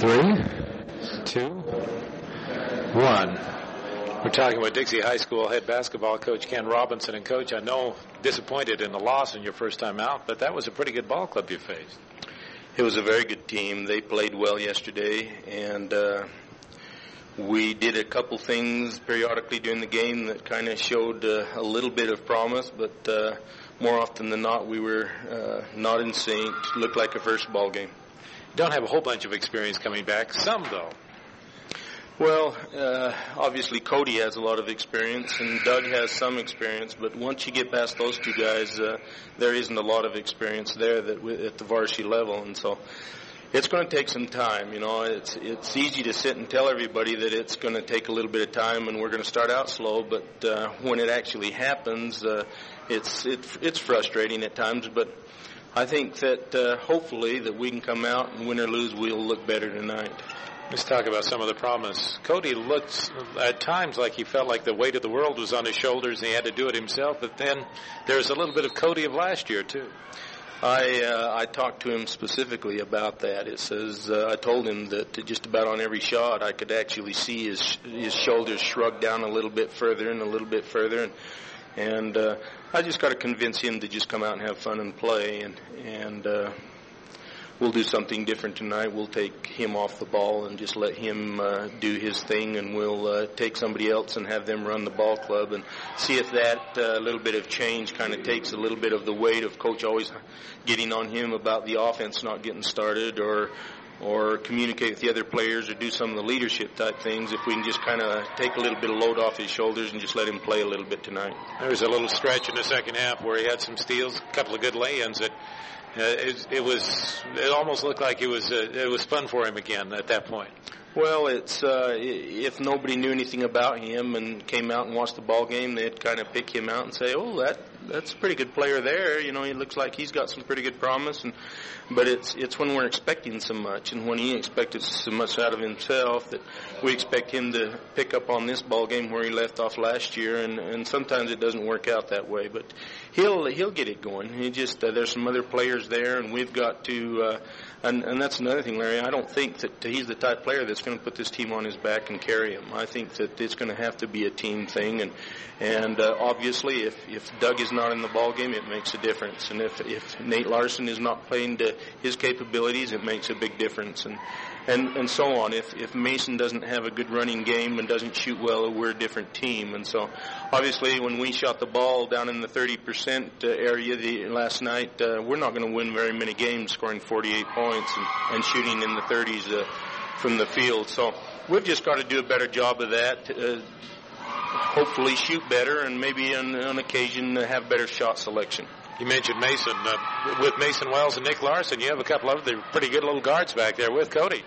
3, 2, 1. We're talking with Dixie High School head basketball coach Ken Robinson. And, Coach, I know disappointed in the loss in your first time out, but that was a pretty good ball club you faced. It was a very good team. They played well yesterday, and we did a couple things periodically during the game that kind of showed a little bit of promise, but more often than not, we were not in sync. Looked like a first ball game. Don't have a whole bunch of experience coming back. Some, though. Well, obviously Cody has a lot of experience and Doug has some experience, but once you get past those two guys, there isn't a lot of experience there at the varsity level, and so it's going to take some time. You know, it's easy to sit and tell everybody that it's going to take a little bit of time and we're going to start out slow, but when it actually happens, it's frustrating at times, but I think that hopefully that we can come out and win or lose, we'll look better tonight. Let's talk about some of the promise. Cody looks at times like he felt like the weight of the world was on his shoulders and he had to do it himself, but then there's a little bit of Cody of last year, too. I talked to him specifically about that. It says I told him that just about on every shot I could actually see his shoulders shrug down a little bit further and a little bit further, and I just got to convince him to just come out and have fun and play, and we'll do something different tonight. We'll take him off the ball and just let him do his thing, and we'll take somebody else and have them run the ball club and see if that little bit of change kind of takes a little bit of the weight of Coach always getting on him about the offense not getting started, or communicate with the other players, or do some of the leadership type things. If we can just kind of take a little bit of load off his shoulders and just let him play a little bit tonight. There was a little stretch in the second half where he had some steals, a couple of good lay-ins that it almost looked like it was fun for him again at that point. Well, it's if nobody knew anything about him and came out and watched the ball game, they'd kind of pick him out and say, "Oh, that's a pretty good player there. You know, he looks like he's got some pretty good promise." But it's when we're expecting so much, and when he expected so much out of himself, that we expect him to pick up on this ball game where he left off last year, and sometimes it doesn't work out that way. But he'll get it going. He just there's some other players there, and we've got to. And that's another thing, Larry. I don't think that he's the type of player that's going to put this team on his back and carry him. I think that it's going to have to be a team thing, and obviously if Doug is not in the ball game, it makes a difference. And if Nate Larson is not playing to his capabilities, it makes a big difference. And so on. If Mason doesn't have a good running game and doesn't shoot well, we're a different team. And so, obviously, when we shot the ball down in the 30% area last night, we're not going to win very many games scoring 48 points and shooting in the 30s from the field. So we've just got to do a better job of that. Hopefully shoot better, and maybe on occasion have better shot selection. You mentioned Mason. With Mason Wells and Nick Larson, you have a couple of other pretty good little guards back there with Cody.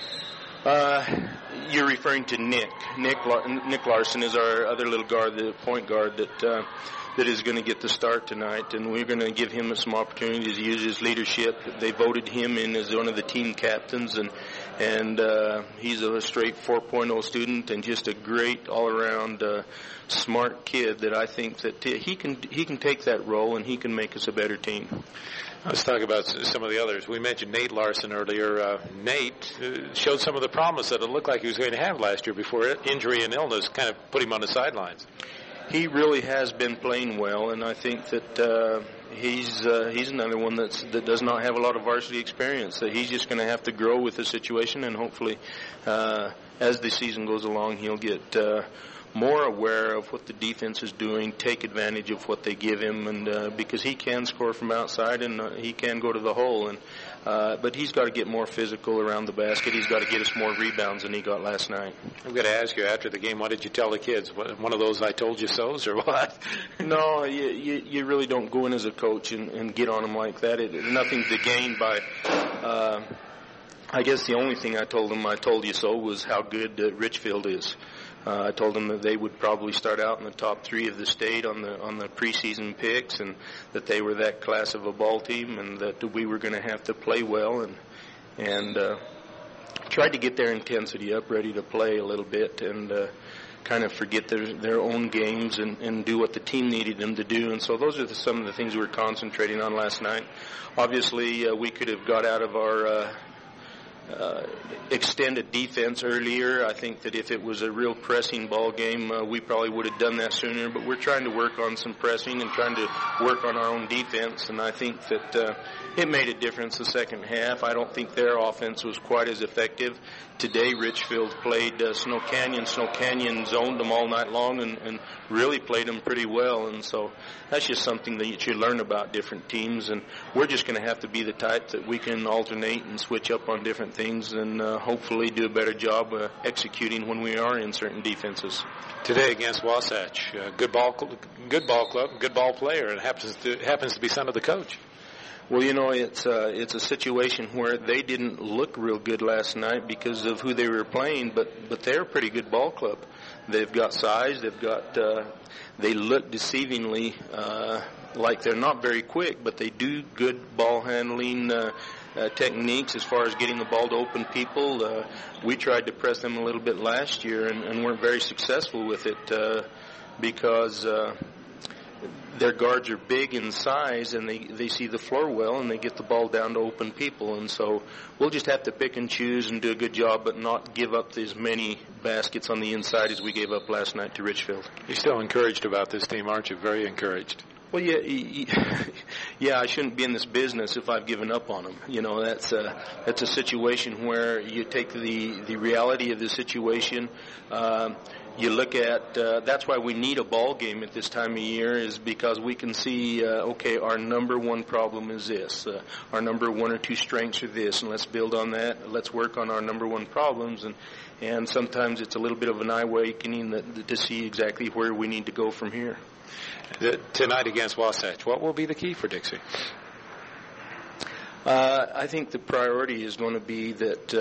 You're referring to Nick. Nick Larson is our other little guard, the point guard that is going to get the start tonight, and we're going to give him some opportunities to use his leadership. They voted him in as one of the team captains, and he's a straight 4.0 student and just a great all-around smart kid that I think that he can take that role and he can make us a better team. Let's talk about some of the others. We mentioned Nate Larson earlier. Nate showed some of the promise that it looked like he was going to have last year before injury and illness kind of put him on the sidelines. He really has been playing well, and I think that he's another one that does not have a lot of varsity experience. So he's just going to have to grow with the situation, and hopefully, as the season goes along, he'll get more aware of what the defense is doing, take advantage of what they give him, and because he can score from outside and he can go to the hole, and but he's got to get more physical around the basket. He's got to get us more rebounds than he got last night. I'm going to ask you after the game, what did you tell the kids? One of those "I told you so's" or what? No, you really don't go in as a coach and get on them like that. Nothing to gain by. I guess the only thing I told them "I told you so" was how good Richfield is. I told them that they would probably start out in the top 3 of the state on the preseason picks, and that they were that class of a ball team, and that we were going to have to play well, and tried to get their intensity up, ready to play a little bit, and kind of forget their own games and do what the team needed them to do. And so those are some of the things we were concentrating on last night. Obviously, we could have got out of our extended defense earlier. I think that if it was a real pressing ball game, we probably would have done that sooner. But we're trying to work on some pressing and trying to work on our own defense. And I think that it made a difference the second half. I don't think their offense was quite as effective. Today, Richfield played Snow Canyon. Snow Canyon zoned them all night long and really played them pretty well. And so that's just something that you learn about different teams. And we're just going to have to be the type that we can alternate and switch up on different things and hopefully do a better job executing when we are in certain defenses. Today against Wasatch, good ball club, good ball player, and happens to be son of the coach. Well, you know, it's a situation where they didn't look real good last night because of who they were playing, but they're a pretty good ball club. They've got size. They look deceivingly like they're not very quick, but they do good ball handling techniques as far as getting the ball to open people. We tried to press them a little bit last year and weren't very successful with it because their guards are big in size and they see the floor well and they get the ball down to open people. And so we'll just have to pick and choose and do a good job but not give up as many baskets on the inside as we gave up last night to Richfield. You're still encouraged about this team, aren't you? Very encouraged. Well, yeah, I shouldn't be in this business if I've given up on them. You know, that's a situation where you take the reality of the situation. You look at that's why we need a ball game at this time of year, is because we can see okay, our number one problem is this, our number one or two strengths are this, and let's build on that. Let's work on our number one problems, and sometimes it's a little bit of an eye awakening to see exactly where we need to go from here. Tonight against Wasatch, what will be the key for Dixie? I think the priority is going to be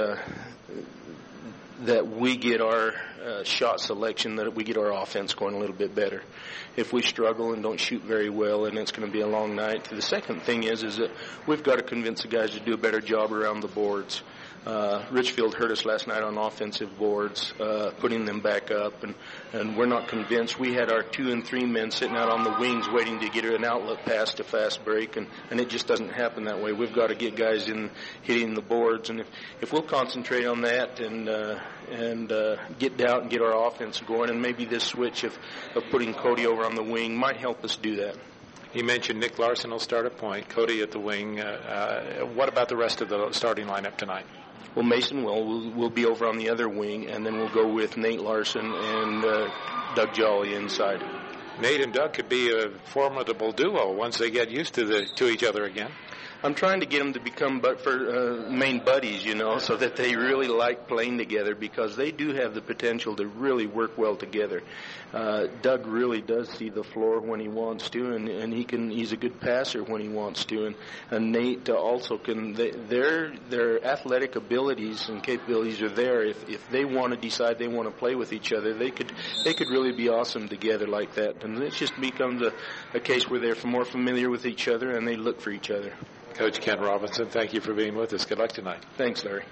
that we get our shot selection, that we get our offense going a little bit better. If we struggle and don't shoot very well, then it's going to be a long night. The second thing is that we've got to convince the guys to do a better job around the boards. Richfield hurt us last night on offensive boards, putting them back up, and we're not convinced. We had our 2 and 3 men sitting out on the wings waiting to get an outlet pass to fast break, and it just doesn't happen that way. We've got to get guys in hitting the boards, and if we'll concentrate on that and get down and get our offense going, and maybe this switch of putting Cody over on the wing might help us do that. You mentioned Nick Larson will start at point, Cody at the wing. What about the rest of the starting lineup tonight? Well, Mason will be over on the other wing, and then we'll go with Nate Larson and Doug Jolly inside. Nate and Doug could be a formidable duo once they get used to each other again. I'm trying to get them to become main buddies, you know, so that they really like playing together, because they do have the potential to really work well together. Doug really does see the floor when he wants to, and he's a good passer when he wants to, and Nate also can. Their athletic abilities and capabilities are there. If they want to decide they want to play with each other, they could really be awesome together like that. And it just becomes a case where they're more familiar with each other and they look for each other. Coach Ken Robinson, thank you for being with us. Good luck tonight. Thanks, Larry.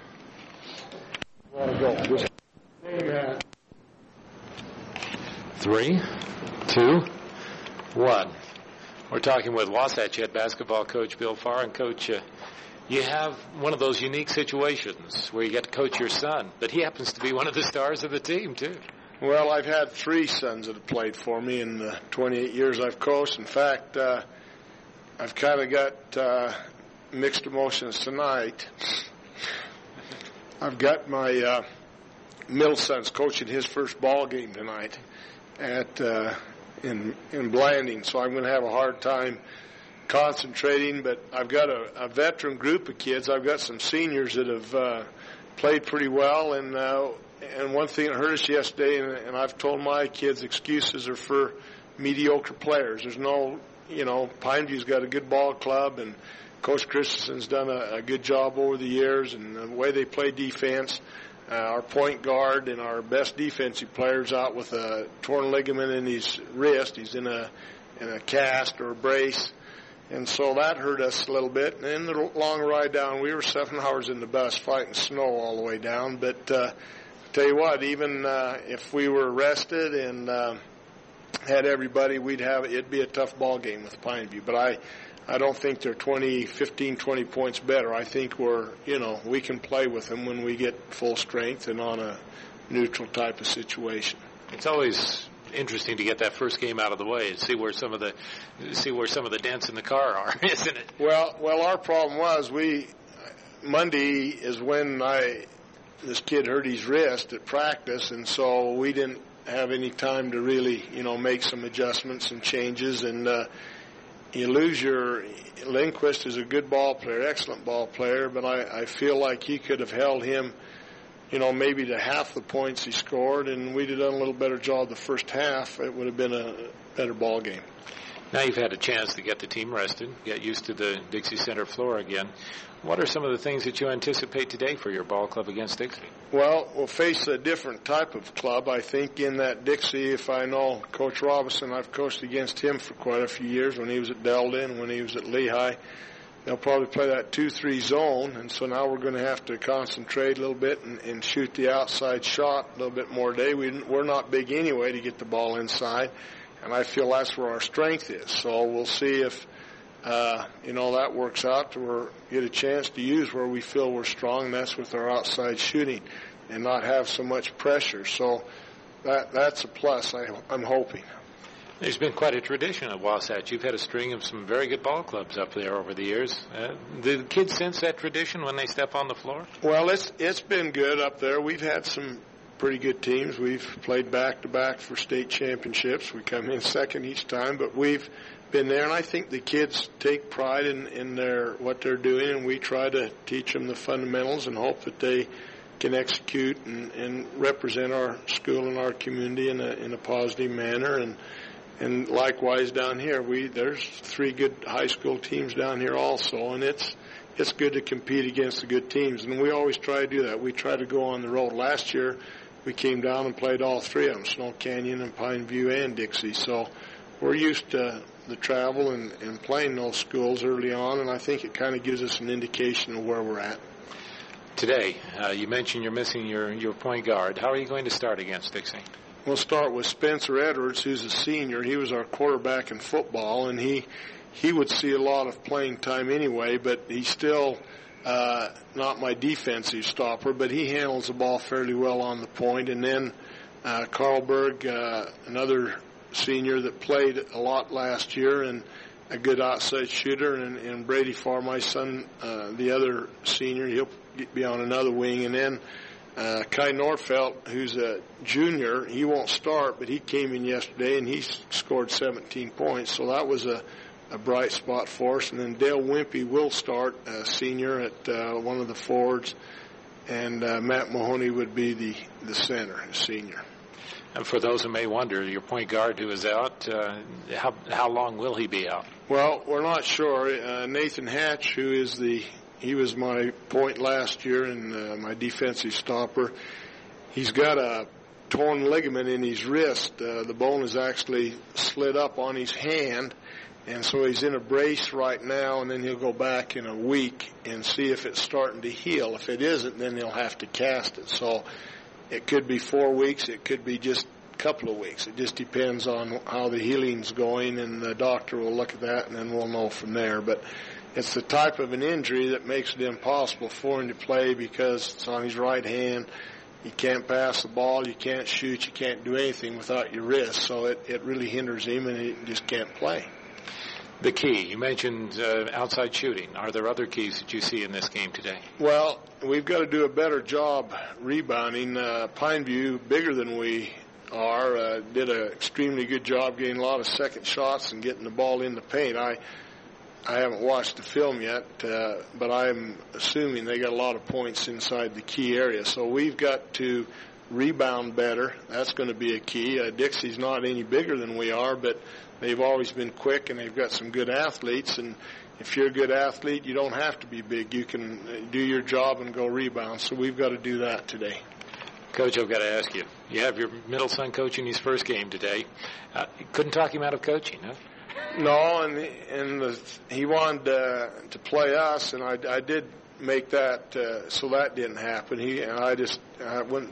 3, 2, 1. We're talking with Wasatch head basketball coach Bill Farr. And Coach, you have one of those unique situations where you get to coach your son, but he happens to be one of the stars of the team, too. Well, I've had 3 sons that have played for me in the 28 years I've coached. In fact, I've kind of got mixed emotions tonight. I've got my middle son's coaching his first ball game tonight at in Blanding, so I'm going to have a hard time concentrating. But I've got a veteran group of kids. I've got some seniors that have played pretty well, and one thing that hurt us yesterday, and I've told my kids excuses are for mediocre players. There's no, Pineview's got a good ball club, and Coach Christensen's done a good job over the years, and the way they play defense. Our point guard and our best defensive player's out with a torn ligament in his wrist. He's in a cast or a brace, and so that hurt us a little bit. And then the long ride down, we were 7 hours in the bus fighting snow all the way down. But tell you what, even if we were rested and had everybody, it'd be a tough ball game with Pineview. But I don't think they're 15, 20 points better. I think we can play with them when we get full strength and on a neutral type of situation. It's always interesting to get that first game out of the way and see where some of the dents in the car are, isn't it? Well, our problem was Monday is when this kid hurt his wrist at practice, and so we didn't have any time to really, make some adjustments and changes. And you lose Lindquist is a good ball player, excellent ball player, but I feel like he could have held him, maybe to half the points he scored, and we'd have done a little better job the first half. It would have been a better ball game. Now you've had a chance to get the team rested, get used to the Dixie Center floor again. What are some of the things that you anticipate today for your ball club against Dixie? Well, we'll face a different type of club. I think in that Dixie, if I know Coach Robinson, I've coached against him for quite a few years when he was at Delta and when he was at Lehigh. They'll probably play that 2-3 zone, and so now we're going to have to concentrate a little bit and shoot the outside shot a little bit more today. We're not big anyway to get the ball inside, and I feel that's where our strength is. So we'll see if that works out to get a chance to use where we feel we're strong, and that's with our outside shooting and not have so much pressure. So that's a plus, I'm hoping. There's been quite a tradition at Wasatch. You've had a string of some very good ball clubs up there over the years. Do the kids sense that tradition when they step on the floor? Well, it's been good up there. We've had some pretty good teams. We've played back-to-back for state championships. We come in second each time, but we've been there, and I think the kids take pride in what they're doing, and we try to teach them the fundamentals and hope that they can execute and represent our school and our community in a positive manner. And likewise down here, there's 3 good high school teams down here also, and it's good to compete against the good teams, and we always try to do that. We try to go on the road. Last year, we came down and played all 3 of them, Snow Canyon and Pine View and Dixie. So we're used to the travel and playing those schools early on, and I think it kind of gives us an indication of where we're at. Today, you mentioned you're missing your point guard. How are you going to start against Dixie? We'll start with Spencer Edwards, who's a senior. He was our quarterback in football, and he would see a lot of playing time anyway, but he's still not my defensive stopper, but he handles the ball fairly well on the point. And then Carl Berg, another senior that played a lot last year and a good outside shooter, and Brady Farr, my son, the other senior, he'll be on another wing. And then Kai Nordfeldt, who's a junior, he won't start, but he came in yesterday and he scored 17 points, so that was a bright spot for us. And then Dale Wimpy will start, a senior at one of the forwards, and Matt Mahoney would be the center, a senior. And for those who may wonder, your point guard who is out, how long will he be out? Well, we're not sure. Nathan Hatch, he was my point last year and my defensive stopper. He's got a torn ligament in his wrist. The bone is actually slid up on his hand, and so he's in a brace right now, and then he'll go back in a week and see if it's starting to heal. If it isn't, then they'll have to cast it. So it could be 4 weeks. It could be just a couple of weeks. It just depends on how the healing's going, and the doctor will look at that, and then we'll know from there. But it's the type of an injury that makes it impossible for him to play because it's on his right hand. You can't pass the ball, you can't shoot, you can't do anything without your wrist. So it really hinders him, and he just can't play. The key, you mentioned outside shooting. Are there other keys that you see in this game today? Well, we've got to do a better job rebounding. Pineview, bigger than we are, did an extremely good job getting a lot of second shots and getting the ball in the paint. I haven't watched the film yet, but I'm assuming they got a lot of points inside the key area. So we've got to rebound better. That's going to be a key. Dixie's not any bigger than we are, but they've always been quick, and they've got some good athletes. And if you're a good athlete, you don't have to be big. You can do your job and go rebound. So we've got to do that today. Coach, I've got to ask you. You have your middle son coaching his first game today. Couldn't talk him out of coaching, huh? No, and he wanted to play us, and I did make that so that didn't happen. It wouldn't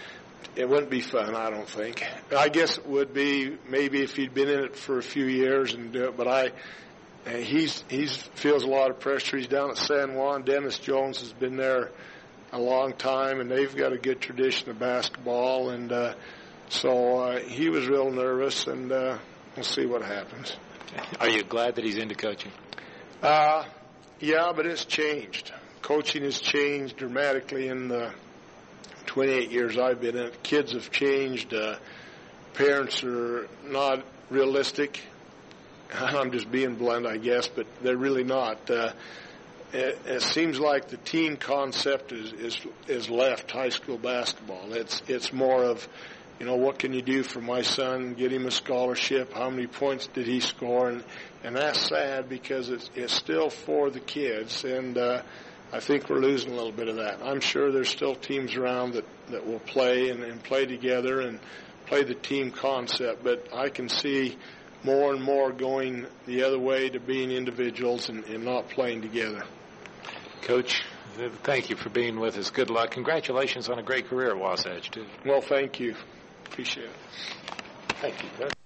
be fun, I don't think. I guess it would be maybe if he'd been in it for a few years and do it, but And he feels a lot of pressure. He's down at San Juan. Dennis Jones has been there a long time, and they've got a good tradition of basketball. And so he was real nervous, and we'll see what happens. Are you glad that he's into coaching? Yeah, but it's changed. Coaching has changed dramatically in the 28 years I've been in it. Kids have changed. Parents are not realistic. I'm just being blunt, I guess, but they're really not. It seems like the team concept is left high school basketball. It's more of, what can you do for my son? Get him a scholarship. How many points did he score? And that's sad because it's still for the kids, and I think we're losing a little bit of that. I'm sure there's still teams around that will play and play together and play the team concept, but I can see more and more going the other way to being individuals and not playing together. Coach, thank you for being with us. Good luck. Congratulations on a great career at Wasatch, too. Well, thank you. Appreciate it. Thank you, Coach.